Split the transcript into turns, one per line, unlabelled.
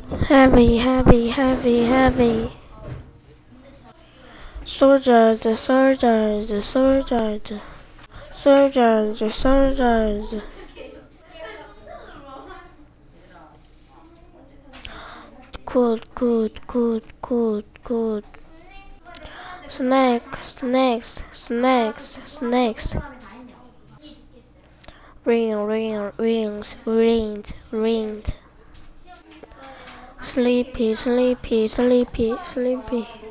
Heavy, heavy, heavy, heavy. Soldiers, soldiers, soldiers. Soldiers, soldiers. Good, good, good, good, good. Snakes, snakes, snakes, snakes. Ring, ring, rings, rings, rings. Sleepy, sleepy, sleepy, sleepy.